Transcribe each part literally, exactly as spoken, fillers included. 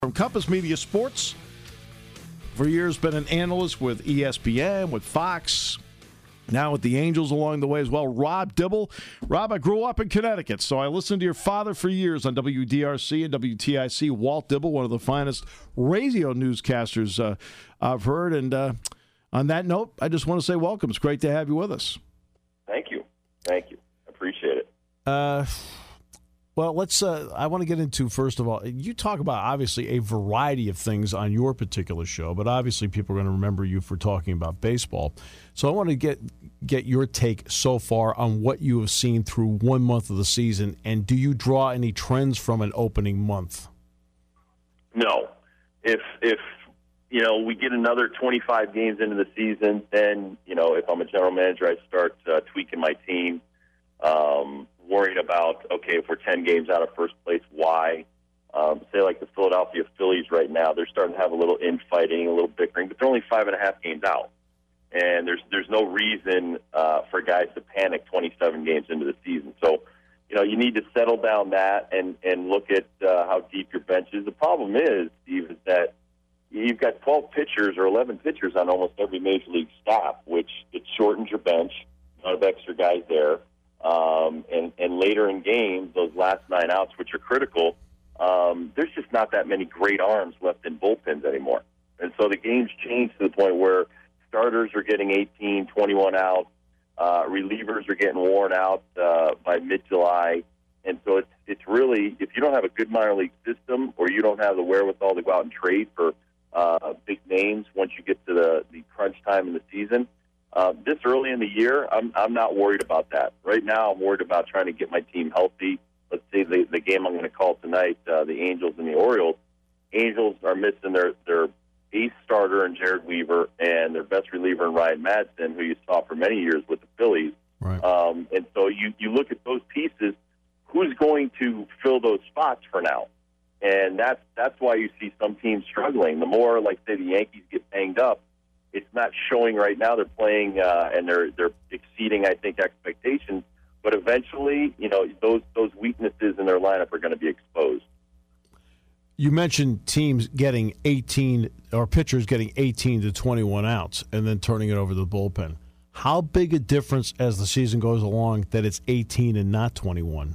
From Compass Media Sports, for years been an analyst with E S P N, with Fox, now with the Angels along the way as well. Rob Dibble. Rob, I grew up in Connecticut, so I listened to your father for years on W D R C and W T I C. Walt Dibble, one of the finest radio newscasters uh, I've heard. And uh, on that note, I just want to say welcome. It's great to have you with us. Thank you. Thank you. Appreciate it. Uh, well, let's. Uh, I want to get into, first of all, you talk about obviously a variety of things on your particular show, but obviously people are going to remember you for talking about baseball. So I want to get get your take so far on what you have seen through one month of the season, and do you draw any trends from an opening month? No. If if you know we get another twenty-five games into the season, then you know if I'm a general manager, I start uh, tweaking my team. Um, worried about, okay, if we're ten games out of first place, why? Um, say like the Philadelphia Phillies right now, they're starting to have a little infighting, a little bickering, but they're only five and a half games out. And there's there's no reason uh, for guys to panic twenty-seven games into the season. So, you know, you need to settle down that and, and look at uh, how deep your bench is. The problem is, Steve, is that you've got twelve pitchers or eleven pitchers on almost every major league staff, which it shortens your bench. A lot of extra guys there. Um, and, and later in games, those last nine outs, which are critical, um, there's just not that many great arms left in bullpens anymore. And so the game's changed to the point where starters are getting eighteen, twenty-one outs, uh, relievers are getting worn out uh, by mid-July. And so it's it's really, if you don't have a good minor league system or you don't have the wherewithal to go out and trade for uh, big names once you get to the, the crunch time in the season, Uh, this early in the year, I'm I'm not worried about that. Right now, I'm worried about trying to get my team healthy. Let's say the, the game I'm going to call tonight, uh, the Angels and the Orioles. Angels are missing their, their ace starter in Jared Weaver and their best reliever in Ryan Madsen, who you saw for many years with the Phillies. Right. Um, and so you, you look at those pieces, who's going to fill those spots for now? And that's, that's why you see some teams struggling. The more, like, say, the Yankees get banged up, it's not showing right now. They're playing uh, and they're they're exceeding, I think, expectations. But eventually, you know, those those weaknesses in their lineup are going to be exposed. You mentioned teams getting eighteen or pitchers getting eighteen to twenty-one outs and then turning it over to the bullpen. How big a difference as the season goes along that it's eighteen and not twenty-one?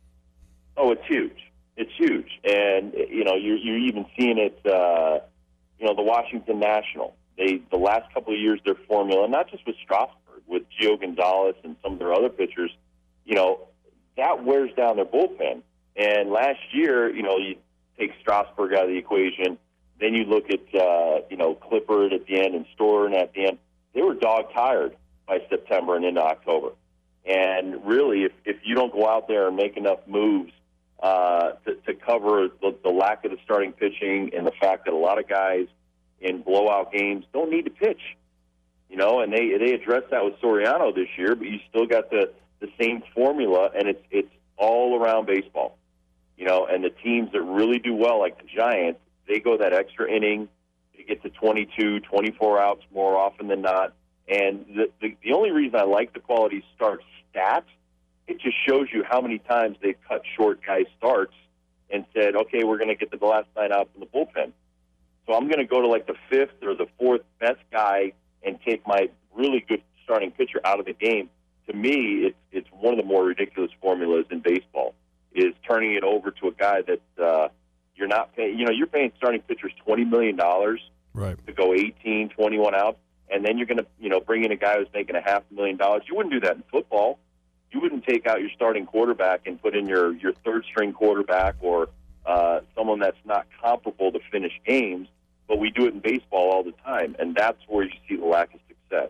Oh, it's huge. It's huge, and you know, you're you're even seeing it. Uh, you know, the Washington Nationals. They, the last couple of years, their formula, not just with Strasburg, with Gio Gonzalez and some of their other pitchers, you know, that wears down their bullpen. And last year, you know, you take Strasburg out of the equation, then you look at, uh, you know, Clippard at the end and Storer at the end. They were dog-tired by September and into October. And really, if, if you don't go out there and make enough moves uh, to, to cover the, the lack of the starting pitching and the fact that a lot of guys in blowout games don't need to pitch, you know, and they they addressed that with Soriano this year, but you still got the, the same formula, and it's it's all around baseball, you know, and the teams that really do well, like the Giants, they go that extra inning, they get to twenty-two, twenty-four outs more often than not, and the, the, the only reason I like the quality start stats, it just shows you how many times they've cut short guys' starts and said, okay, we're going to get the last nine outs in the bullpen. So I'm going to go to like the fifth or the fourth best guy and take my really good starting pitcher out of the game. To me, it's it's one of the more ridiculous formulas in baseball, is turning it over to a guy that uh, you're not paying. You know, you're paying starting pitchers twenty million dollars right. to go eighteen, twenty-one outs, and then you're going to, you know, bring in a guy who's making a half a million dollars. You wouldn't do that in football. You wouldn't take out your starting quarterback and put in your, your third-string quarterback or uh, someone that's not comparable to finish games. But we do it in baseball all the time, and that's where you see the lack of success.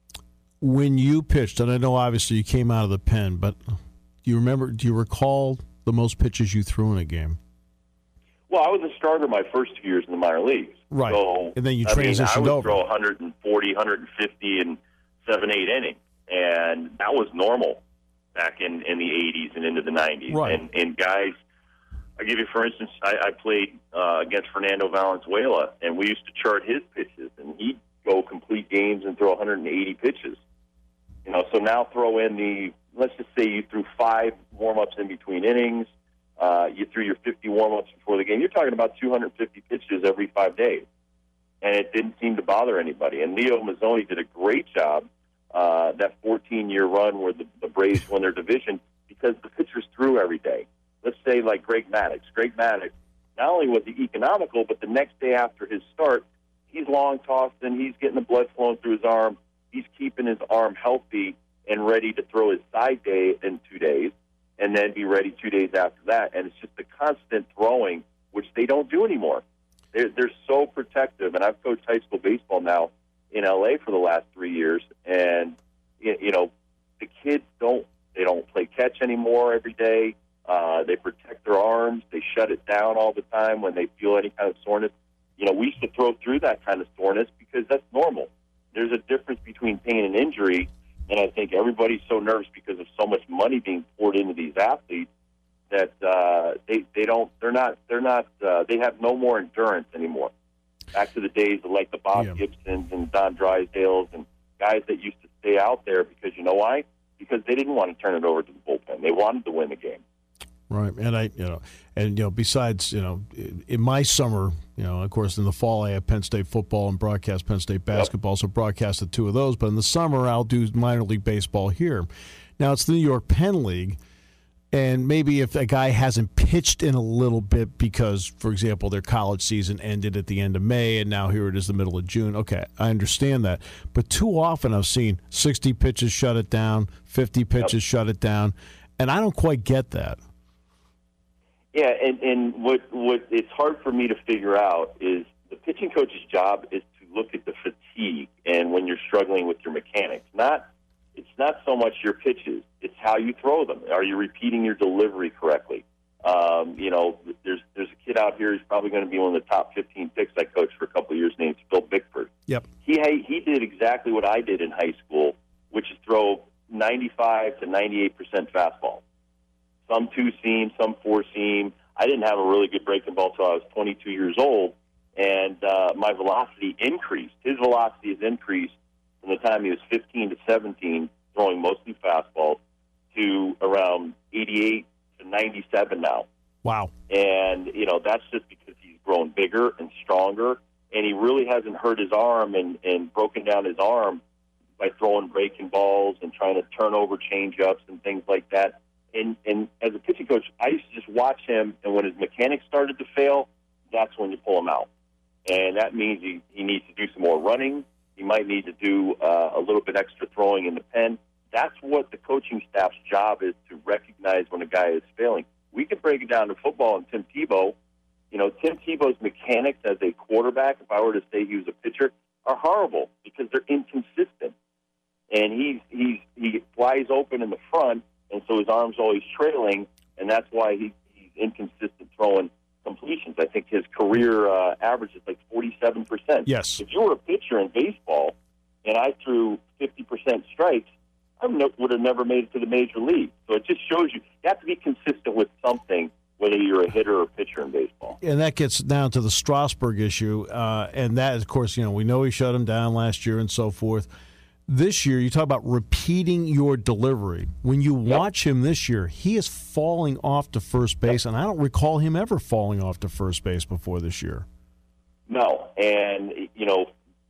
When you pitched, and I know obviously you came out of the pen, but do you remember? Do you recall the most pitches you threw in a game? Well, I was a starter my first two years in the minor leagues. Right, so, and then you I transitioned mean, I would over. throw one forty, one fifty in seven, eight innings, and that was normal back in, in the eighties and into the nineties. Right. And, and guys, I'll give you, for instance, I, I played uh, against Fernando Valenzuela, and we used to chart his pitches, and he'd go complete games and throw one eighty pitches. You know, so now throw in the, let's just say you threw five warm-ups in between innings, Uh, you threw your fifty warm-ups before the game. You're talking about two hundred fifty pitches every five days. And it didn't seem to bother anybody. And Leo Mazzoni did a great job uh, that fourteen-year run where the, the Braves won their division because the pitchers threw every day. Let's say like Greg Maddux. Greg Maddux, not only was he economical, but the next day after his start, he's long tossing, he's getting the blood flowing through his arm, he's keeping his arm healthy and ready to throw his side day in two days and then be ready two days after that. And it's just the constant throwing, which they don't do anymore. They're, they're so protective. And I've coached high school baseball now in L A for the last three years. And, you know, the kids don't, they don't play catch anymore every day. Uh, they protect their arms. They shut it down all the time when they feel any kind of soreness. You know, we used to throw through that kind of soreness because that's normal. There's a difference between pain and injury, and I think everybody's so nervous because of so much money being poured into these athletes that uh, they they don't they're not they're not uh, they have no more endurance anymore. Back to the days of like the Bob yeah. Gibsons and Don Drysdales and guys that used to stay out there because you know why? Because they didn't want to turn it over to the bullpen. They wanted to win the game. Right, and I, you know, and you know, besides, you know, in my summer, you know, of course, in the fall I have Penn State football and broadcast Penn State basketball, yep. so broadcast the two of those. But in the summer, I'll do minor league baseball here. Now it's the New York Penn League, and maybe if a guy hasn't pitched in a little bit because, for example, their college season ended at the end of May, and now here it is the middle of June. Okay, I understand that, but too often I've seen sixty pitches shut it down, fifty pitches yep. shut it down, and I don't quite get that. Yeah, and, and what what it's hard for me to figure out is the pitching coach's job is to look at the fatigue and when you're struggling with your mechanics. Not it's not so much your pitches; it's how you throw them. Are you repeating your delivery correctly? Um, you know, there's there's a kid out here who's probably going to be one of the top fifteen picks I coached for a couple of years, named Phil Bickford. Yep. He he did exactly what I did in high school, which is throw ninety-five to ninety-eight percent fastball. Some two-seam, some four-seam. I didn't have a really good breaking ball until I was twenty-two years old, and uh, my velocity increased. His velocity has increased from the time he was fifteen to seventeen, throwing mostly fastballs, to around eighty-eight to ninety-seven now. Wow. And, you know, that's just because he's grown bigger and stronger, and he really hasn't hurt his arm and, and broken down his arm by throwing breaking balls and trying to turn over change-ups and things like that. And, and as a pitching coach, I used to just watch him, and when his mechanics started to fail, that's when you pull him out. And that means he, he needs to do some more running. He might need to do uh, a little bit extra throwing in the pen. That's what the coaching staff's job is, to recognize when a guy is failing. We could break it down to football and Tim Tebow. You know, Tim Tebow's mechanics as a quarterback, if I were to say he was a pitcher, are horrible because they're inconsistent. And he's, he's, he flies open in the front, and so his arm's always trailing, and that's why he, he's inconsistent throwing completions. I think his career uh, average is like forty-seven percent. Yes. If you were a pitcher in baseball and I threw fifty percent strikes, I would have never made it to the major league. So it just shows you you have to be consistent with something, whether you're a hitter or a pitcher in baseball. And that gets down to the Strasburg issue, uh, and that, of course, you know, we know he shut him down last year and so forth. This year, you talk about repeating your delivery. When you yep. watch him this year, he is falling off to first base, yep. and I don't recall him ever falling off to first base before this year. No, and, you know,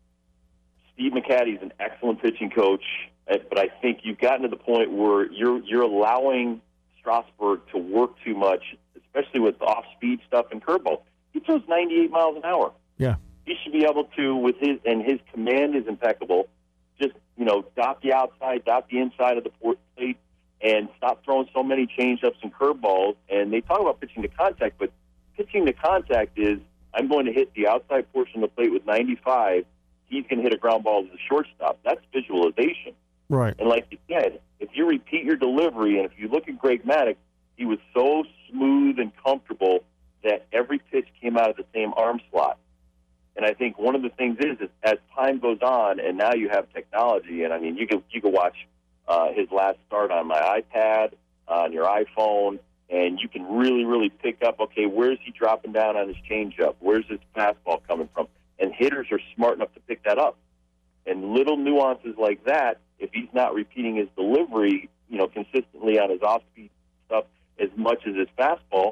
Steve McCatty's an excellent pitching coach, but I think you've gotten to the point where you're you're allowing Strasburg to work too much, especially with off-speed stuff and curveballs. He throws ninety-eight miles an hour. Yeah. He should be able to, with his, and his command is impeccable, just, you know, dot the outside, dot the inside of the plate, and stop throwing so many changeups and curveballs. And they talk about pitching to contact, but pitching to contact is, I'm going to hit the outside portion of the plate with ninety-five. He's going to hit a ground ball to the shortstop. That's visualization. Right. And like you said, if you repeat your delivery, and if you look at Greg Maddux, he was so smooth and comfortable that every pitch came out of the same arm slot. And I think one of the things is, is as time goes on, and now you have technology, and I mean, you can you can watch uh, his last start on my iPad, uh, on your iPhone, and you can really, really pick up, okay, where's he dropping down on his changeup? Where's his fastball coming from? And hitters are smart enough to pick that up. And little nuances like that, if he's not repeating his delivery, you know, consistently on his off-speed stuff as much as his fastball,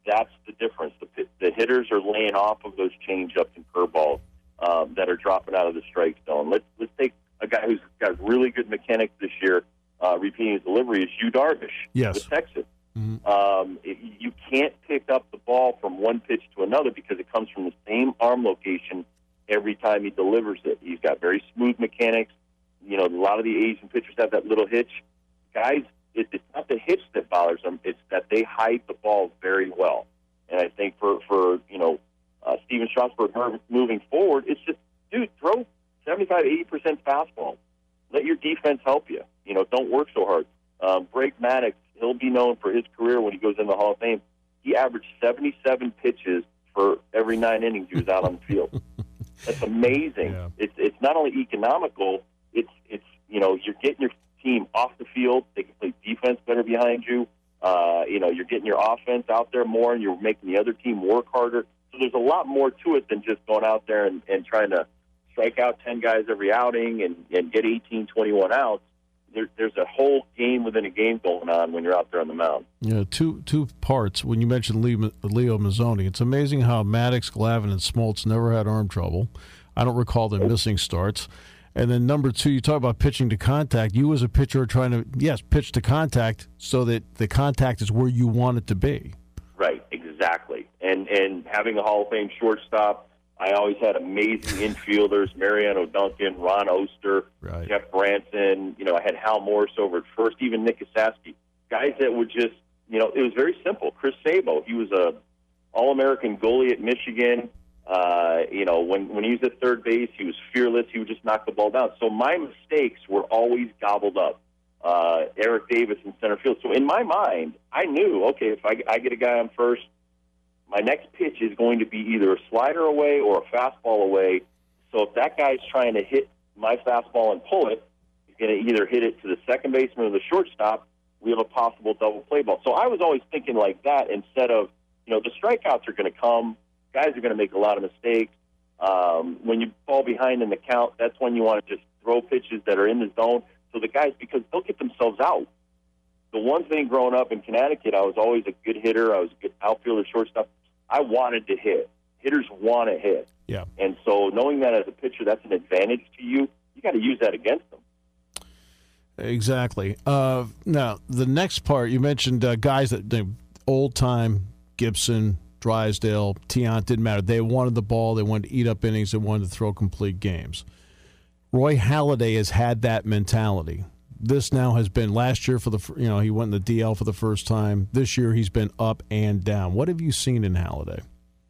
that's the difference. The, the hitters are laying off of those changeups and curveballs um, that are dropping out of the strike zone. Let's let's take a guy who's got really good mechanics this year, uh, repeating his delivery, is Yu Darvish yes. with Texas. Mm-hmm. Um, it, you can't pick up the ball from one pitch to another because it comes from the same arm location every time he delivers it. He's got very smooth mechanics. You know, a lot of the Asian pitchers have that little hitch. Guys, it, it's not the hitch that bothers them. It's that they hide the ball very well. And I think for, for you know, uh, Steven Strasburg moving forward, it's just, dude, throw seventy-five, eighty percent fastball. Let your defense help you. You know, don't work so hard. Um, Brake Maddox, he'll be known for his career when he goes in the Hall of Fame. He averaged seventy-seven pitches for every nine innings he was out on the field. That's amazing. Yeah. It's it's not only economical. It's it's you know you're getting your team off the field. They can play defense better behind you. Uh, you know you're getting your offense out there more, and you're making the other team work harder. So there's a lot more to it than just going out there and, and trying to strike out ten guys every outing and, and get eighteen, twenty-one outs. There, there's a whole game within a game going on when you're out there on the mound. Yeah, two two parts. When you mentioned Leo, Leo Mazzoni, it's amazing how Maddox, Glavine, and Smoltz never had arm trouble. I don't recall them missing starts. And then number two, you talk about pitching to contact. You as a pitcher are trying to, yes, pitch to contact so that the contact is where you want it to be. Right, exactly. And and having a Hall of Fame shortstop, I always had amazing infielders, Mariano Duncan, Ron Oster, right. Jeff Branson. You know, I had Hal Morris over at first, even Nick Osaski. Guys that would just, you know, it was very simple. Chris Sabo, he was a All-American goalie at Michigan. Uh, you know, when, when he was at third base, he was fearless. He would just knock the ball down. So my mistakes were always gobbled up. Uh, Eric Davis in center field. So in my mind, I knew, okay, if I, I get a guy on first, my next pitch is going to be either a slider away or a fastball away. So if that guy's trying to hit my fastball and pull it, he's going to either hit it to the second baseman or the shortstop. We have a possible double play ball. So I was always thinking like that instead of, you know, the strikeouts are going to come. Guys are going to make a lot of mistakes. Um, when you fall behind in the count, that's when you want to just throw pitches that are in the zone. So the guys, because they'll get themselves out. The one thing growing up in Connecticut, I was always a good hitter. I was a good outfielder, shortstop. I wanted to hit. Hitters want to hit. Yeah. And so knowing that as a pitcher, that's an advantage to you. You got to use that against them. Exactly. Uh, now, the next part, you mentioned uh, guys that, the old-time Gibson, Drysdale, Tiant, didn't matter. They wanted the ball. They wanted to eat up innings. They wanted to throw complete games. Roy Halladay has had that mentality. This now has been last year for the, you know, he went in the D L for the first time. This year he's been up and down. What have you seen in Halladay?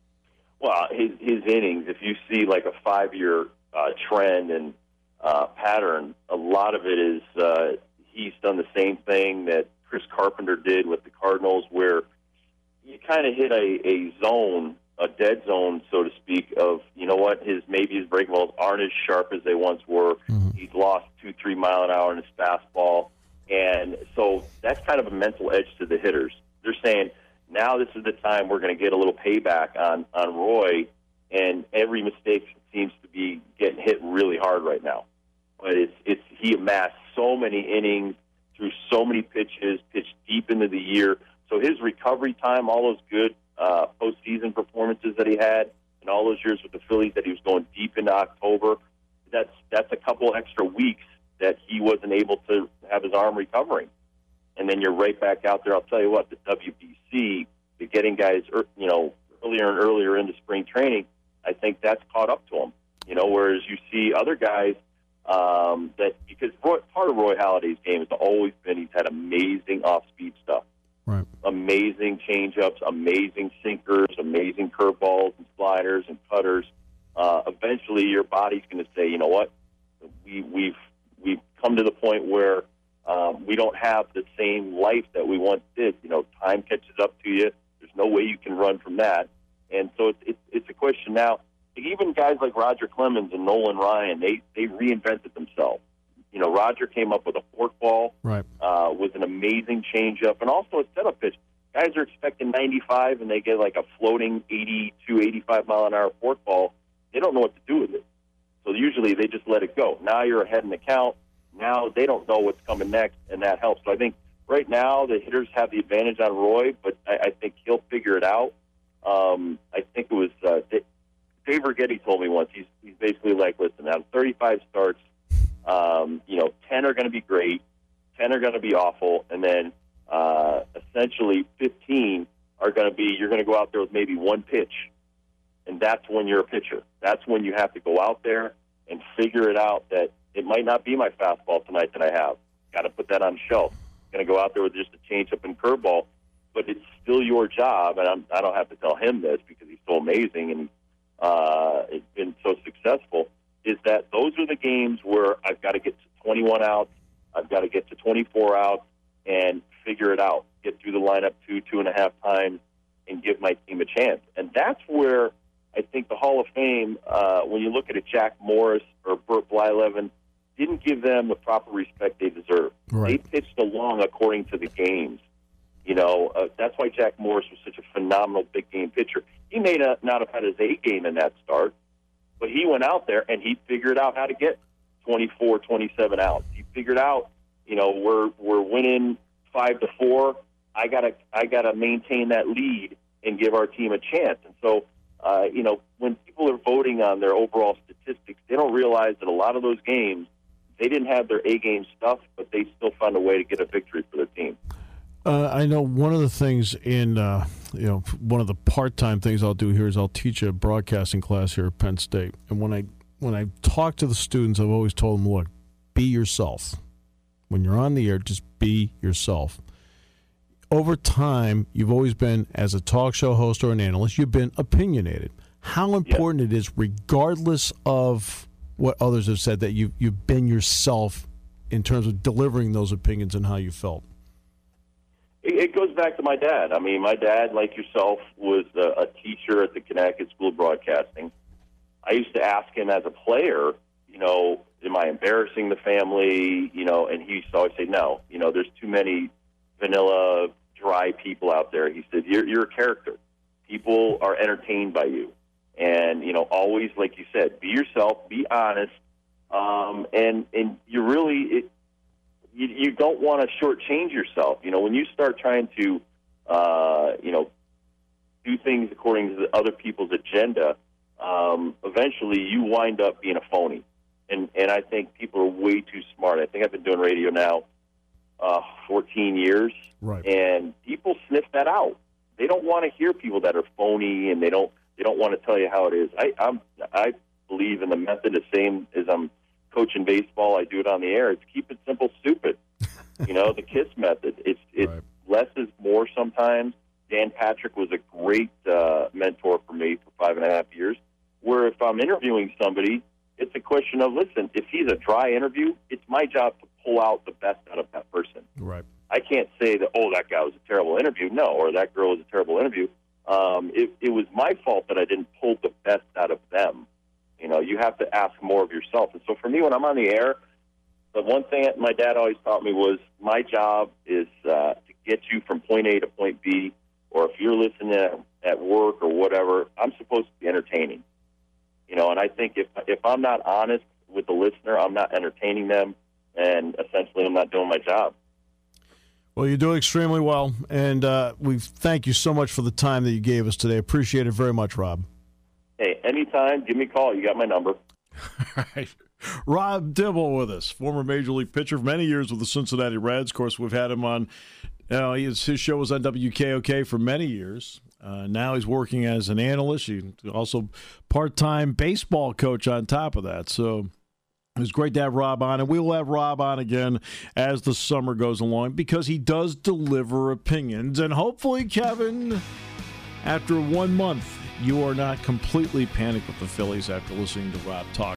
Well, his his innings, if you see like a five-year uh, trend and uh, pattern, a lot of it is uh, he's done the same thing that Chris Carpenter did with the Cardinals, where you kind of hit a, a zone, a dead zone, so to speak, of, you know what, his maybe his breaking balls aren't as sharp as they once were. Mm-hmm. He's lost two, three mile an hour in his fastball. And so that's kind of a mental edge to the hitters. They're saying, now this is the time we're going to get a little payback on, on Roy, and every mistake seems to be getting hit really hard right now. But it's it's he amassed so many innings through so many pitches, pitched deep into the year. So his recovery time, all those good uh, postseason performances that he had, and all those years with the Phillies that he was going deep into October, that's that's a couple extra weeks that he wasn't able to have his arm recovering. And then you're right back out there. I'll tell you what, the W B C, the getting guys, you know, earlier and earlier into spring training, I think that's caught up to him. You know, whereas you see other guys um, that, because Roy, part of Roy Halladay's game has always been he's had amazing off-speed stuff. Right. Amazing changeups, amazing sinkers, amazing curveballs and sliders and cutters. Uh, eventually, your body's going to say, you know what, we, we've we've come to the point where um, we don't have the same life that we once did. You know, time catches up to you. There's no way you can run from that. And so it's it's, it's a question now. Even guys like Roger Clemens and Nolan Ryan, they they reinvented themselves. You know, Roger came up with a forkball, right, uh, with an amazing changeup, and also a setup pitch. Guys are expecting ninety-five, and they get like a floating eighty-two, eighty-five mile an hour forkball. They don't know what to do with it. So usually they just let it go. Now you're ahead in the count. Now they don't know what's coming next, and that helps. So I think right now the hitters have the advantage on Roy, but I, I think he'll figure it out. Um, I think it was uh, Dave Righetti told me once. He's he's basically like, listen, out of thirty-five starts, um, you know, ten are going to be great, ten are going to be awful, and then uh, essentially fifteen are going to be you're going to go out there with maybe one pitch, and that's when you're a pitcher. That's when you have to go out there and figure it out that it might not be my fastball tonight that I have. Got to put that on the shelf. Going to go out there with just a changeup and curveball, but it's still your job, and I'm, I don't have to tell him this because he's so amazing and uh, it's been so successful, is that those are the games where I've got to get to twenty-one outs, I've got to get to twenty-four outs and figure it out, get through the lineup two, two and a half times, and give my team a chance. And that's where I think the Hall of Fame, uh, when you look at a Jack Morris or Burt Blyleven, didn't give them the proper respect they deserve. Right. They pitched along according to the games. You know, uh, that's why Jack Morris was such a phenomenal big game pitcher. He may not, not have had his A game in that start, but he went out there and he figured out how to get twenty-four, twenty-seven outs. He figured out, you know, we're we're winning five to four. I gotta I gotta maintain that lead and give our team a chance. And so, uh, you know, when people are voting on their overall statistics, they don't realize that a lot of those games they didn't have their A game stuff, but they still found a way to get a victory for their team. Uh, I know one of the things in, uh, you know, one of the part-time things I'll do here is I'll teach a broadcasting class here at Penn State. And when I when I talk to the students, I've always told them, look, be yourself. When you're on the air, just be yourself. Over time, you've always been, as a talk show host or an analyst, you've been opinionated. How important yeah. it is, regardless of what others have said, that you, you've been yourself in terms of delivering those opinions and how you felt. It goes back to my dad. I mean, my dad, like yourself, was a, a teacher at the Connecticut School of Broadcasting. I used to ask him as a player, you know, am I embarrassing the family? You know, and he used to always say, no. You know, there's too many vanilla, dry people out there. He said, you're, you're a character. People are entertained by you. And, you know, always, like you said, be yourself, be honest, um, and, and you really it, – You, you don't want to shortchange yourself. You know, when you start trying to, uh, you know, do things according to the other people's agenda, um, eventually you wind up being a phony. And and I think people are way too smart. I think I've been doing radio now uh, fourteen years, right? And people sniff that out. They don't want to hear people that are phony, and they don't they don't want to tell you how it is. I I'm, I believe in the method the same as I'm coaching baseball. I do it on the air. It's keep it simple, stupid. You know, the KISS method. It's it's right. Less is more sometimes. Dan Patrick was a great uh, mentor for me for five and a half years. Where if I'm interviewing somebody, it's a question of, listen, if he's a dry interview, it's my job to pull out the best out of that person. Right. I can't say that, oh, that guy was a terrible interview. No, or that girl was a terrible interview. Um, it, it was my fault that I didn't pull the best out of them. You know, you have to ask more of yourself. And so for me, when I'm on the air, the one thing that my dad always taught me was my job is uh, to get you from point A to point B, or if you're listening at, at work or whatever, I'm supposed to be entertaining. You know, and I think if if I'm not honest with the listener, I'm not entertaining them, and essentially I'm not doing my job. Well, you do extremely well, and uh, we thank you so much for the time that you gave us today. Appreciate it very much, Rob. Hey, anytime, give me a call. You got my number. All right. Rob Dibble with us, former Major League pitcher for many years with the Cincinnati Reds. Of course, we've had him on, you know, his, his show was on W K O K for many years. Uh, now he's working as an analyst. He's also part-time baseball coach on top of that. So it was great to have Rob on, and we will have Rob on again as the summer goes along because he does deliver opinions. And hopefully, Kevin, after one month, you are not completely panicked with the Phillies after listening to Rob talk.